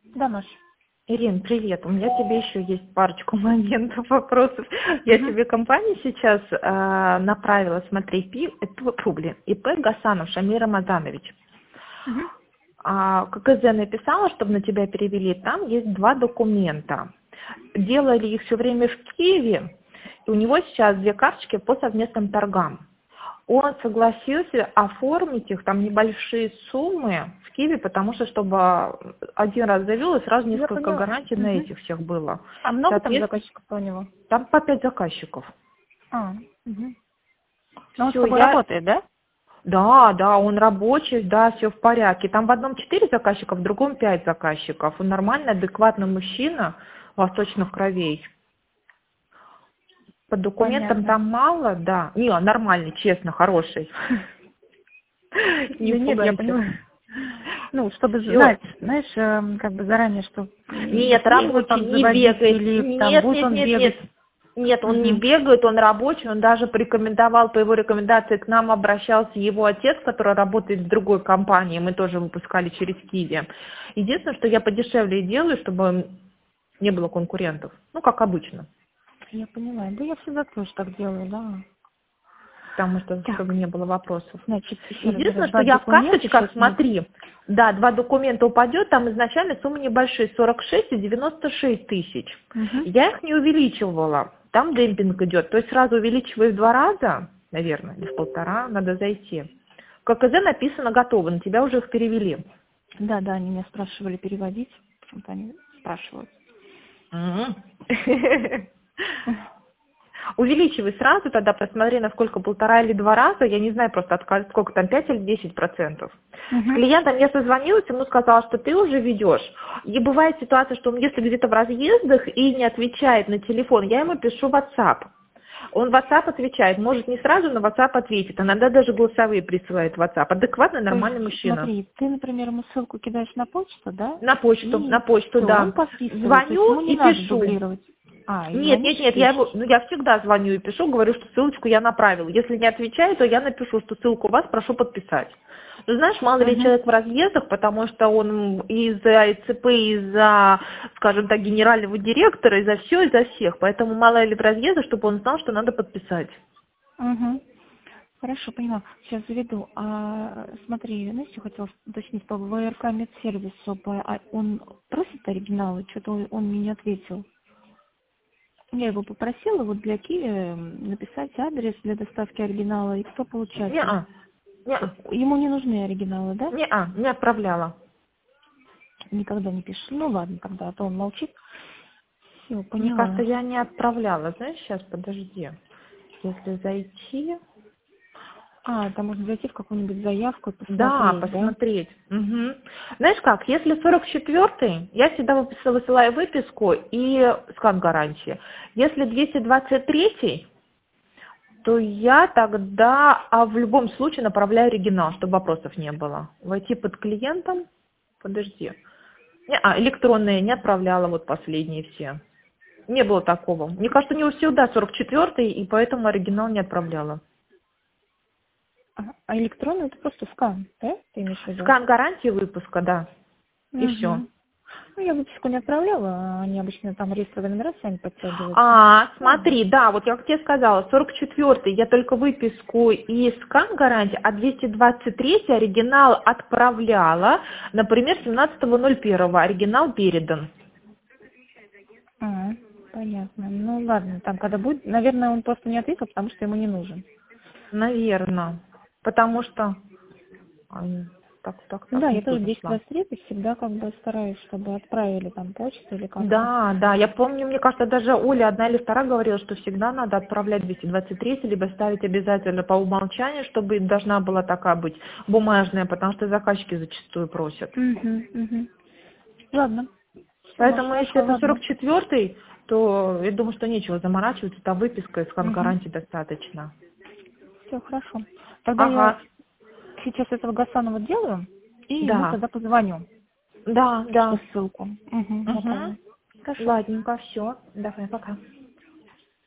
Да, Маш. Ирин, привет. У меня тебе еще есть парочку моментов, вопросов. Я Мгм. тебе компанию сейчас направила, смотри, ИП Гасанов Шамир Рамазанович. Мгм. ККЗ написала, чтобы на тебя перевели. Там есть два документа. Делали их все время в Киеве, и у него сейчас две карточки по совместным торгам. Он согласился оформить их, там небольшие суммы в Киеве, потому что, чтобы один раз завел, и сразу Я несколько поняла. гарантий на Мгм. этих всех было. А много там Соответственно, заказчиков у него? там по 5 заказчиков. А, мгм. Но он с Все, тобой работает, да? да, он рабочий, да, все в порядке. Там в одном 4 заказчика, в другом 5 заказчиков. Он нормальный, адекватный мужчина восточных кровей. По документам Понятно. там мало, да. Не, нормальный, честно, хороший. Не Да нет, я пугайся. поняла. Ну, чтобы Все. знать, знаешь, как бы заранее, что Нет, быстрее его рабочий там не заводить бегает. или там Нет, будет нет, он нет, бегать. нет. Нет, он не Угу. бегает, он рабочий, он даже порекомендовал, по его рекомендации к нам обращался его отец, который работает в другой компании, мы тоже выпускали через Киви. Единственное, что я подешевле делаю, чтобы не было конкурентов. Ну, как обычно. Я поняла. Да я всегда тоже так делаю, да. Потому что, чтобы Так, не было вопросов. значит, еще раз говорю, Единственное, что два я в документа карточках, сейчас мы... смотри, да, два документа упадет, там изначально суммы небольшие, 46 и 96 тысяч. Угу. Я их не увеличивала, там демпинг идет, то есть сразу увеличиваю в 2 раза, наверное, или в 1,5, надо зайти. В ККЗ написано готово, на тебя уже их перевели. Да, да, они меня спрашивали переводить. Почему-то они спрашивают. Мгм. Увеличивай сразу, тогда посмотри, насколько 1,5 или 2 раза, я не знаю просто сколько там, 5 или 10%. С Угу. клиентом я созвонилась, ему сказала, что ты уже ведешь. И бывает ситуация, что он если где-то в разъездах и не отвечает на телефон, я ему пишу в WhatsApp. Он в WhatsApp отвечает, может не сразу, но WhatsApp ответит, иногда даже голосовые присылает в WhatsApp. Адекватный, То есть, нормальный мужчина. смотри, ты, например, ему ссылку кидаешь на почту, да? На И почту, все, он да. подписывает. То есть Звоню ему не и надо пишу. дублировать. А, и Нет, звонишь нет, и нет, пишешь. я всегда звоню и пишу, говорю, что ссылочку я направила. Если не отвечаю, то я напишу, что ссылку у вас прошу подписать. Ну, знаешь, мало ли Угу. человек в разъездах, потому что он из-за ИЦП, из-за, скажем так, генерального директора, из-за все, из-за всех. Поэтому мало ли в разъездах, чтобы он знал, что надо подписать. Угу. Хорошо, поняла. Сейчас заведу. А смотри, знаешь, что хотела уточнить по ВРК медсервису. Он просит оригиналы? Что-то он мне не ответил. Я его попросила вот для Киви написать адрес для доставки оригинала и кто получатель. Не-а, не-а, Ему не нужны оригиналы, да? не-а, не отправляла. Никогда не пишет. Ну ладно, тогда, а то он молчит. Все, Мне кажется, поняла. я не отправляла. Знаешь, сейчас, подожди. Если зайти... А, там можно зайти в какую-нибудь заявку и Да, посмотреть, да? посмотреть. Мгм. Знаешь как, если 44-й, я всегда высылаю выписку и скан гарантии. Если 223-й, то я тогда в любом случае направляю оригинал, чтобы вопросов не было. Войти под клиентом, подожди. Электронные не отправляла вот последние все. Не было такого. Мне кажется, у него всегда 44-й, и поэтому оригинал не отправляла. А электронный это просто скан, да? Ты имеешь в виду? Скан гарантии выпуска, да. И все. Угу. Ну, я выписку не отправляла, они обычно там рейстровые номера сами подтягиваются. Ну, Смотри, да, вот я как тебе сказала, 44-й я только выписку и скан гарантии, а 223-й оригинал отправляла, например, 17.01 оригинал передан. а, понятно. Ну ладно, там когда будет, наверное, он просто не ответил, потому что ему не нужен. Наверное. Потому что... Так, Да, я не тоже тут нашла. 10-23 всегда как бы стараюсь, чтобы отправили там почту или как-то. Да, я помню, мне кажется, даже Оля одна или вторая говорила, что всегда надо отправлять 223, либо ставить обязательно по умолчанию, чтобы должна была такая быть бумажная, потому что заказчики зачастую просят. Угу. Ладно. Все, Маш, Поэтому если хорошо, это ладно. 44-й, то я думаю, что нечего заморачиваться, там выписка из Угу. гарантии достаточно. Все, хорошо. Тогда я Ага, сейчас этого Гасанова делаю, и ему да, тогда позвоню, да, что да. ссылку. Угу, Угу. готово. Хорошо. Ладненько, все. Давай, пока.